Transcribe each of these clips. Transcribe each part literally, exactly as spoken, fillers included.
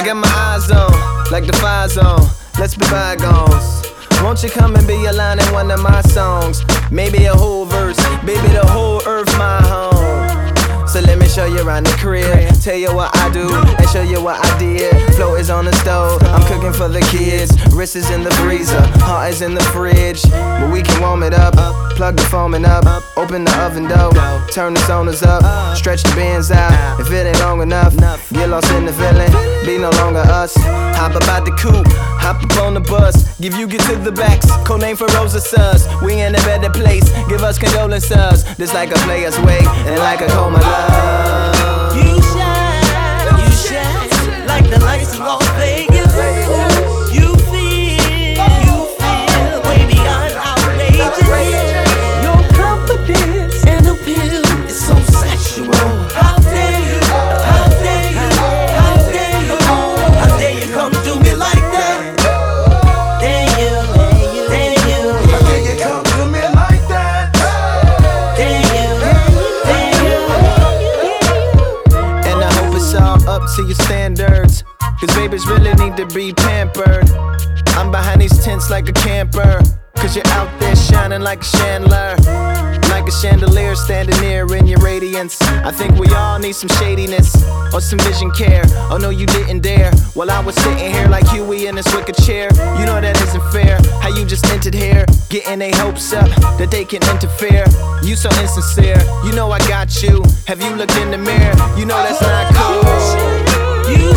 I got my eyes on, like the fire zone. Let's be bygones. Won't you come and be a line in one of my songs? Maybe a whole verse, baby, the whole earth my home. So let me show you around the crib, tell you what I do, and show you what I did. Flow is on the stove, I'm cooking for the kids. Wrist is in the freezer, heart is in the fridge. But we can warm it up, plug the foaming up, open the oven door, turn the sonars up, stretch the bands out. If it ain't long enough, get lost in the feeling, be no longer us. Hop about the coupe, hop up on the bus, give you get to the backs, code name for Rosa Sus. We in a better place, give us condolences. This like a player's way, and like a coma love. You shine, you shine like the lights of Las Vegas. You feel, you feel way beyond outrageous. Your confidence and appeal is so sexual. How dare you, how dare you, how dare you, how dare you come do me like that? Dare you, dare you, how dare you come do me like that? Dare you, dare you. And I hope it's all up to your standards, cause babies really need to be pampered. I'm behind these tents like a camper, cause you're out there shining like a chandelier, like a chandelier standing near in your radiance. I think we all need some shadiness, or some vision care. Oh no, you didn't dare, while I was sitting here like Huey in this wicker chair. You know that isn't fair, how you just entered here, getting their hopes up that they can interfere. You so insincere, you know I got you. Have you looked in the mirror? You know that's not cool. You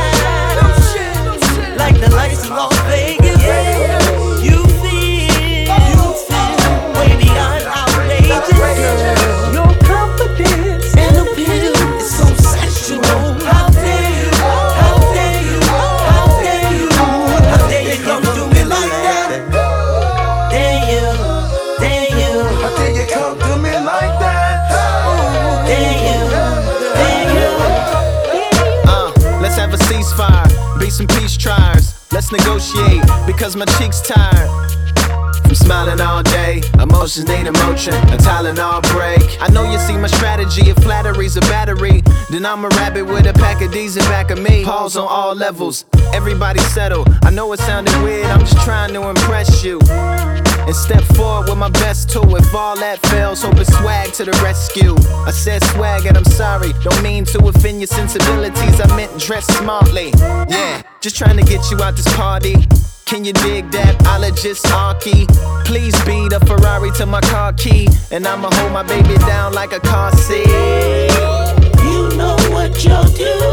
shine like the lights of Las Vegas. You feel, you feel way beyond outrageous. Your confidence and appeal is so sexual. How dare you, how dare you, how dare you, how dare you come do me like that? Dare you, dare you, how dare you come do me like that? Dare you, dare you. Uh, let's have a ceasefire, be some peace triers. Let's negotiate, because my cheeks tired from smiling all day. Emotions need emotion, a Tylenol break. I know you see my strategy, if flattery's a battery, then I'm a rabbit with a pack of D's in back of me. Pause on all levels, everybody settle. I know it sounded weird, I'm just trying to impress you and step forward with my best tool. If all that fails, hope it's swag to the rescue. I said swag and I'm sorry, don't mean to offend your sensibilities, I meant dress smartly. Yeah, just trying to get you out this party. Can you dig that? Ologist Arky. Please be the Ferrari to my car key, and I'ma hold my baby down like a car seat. You know what you're doing.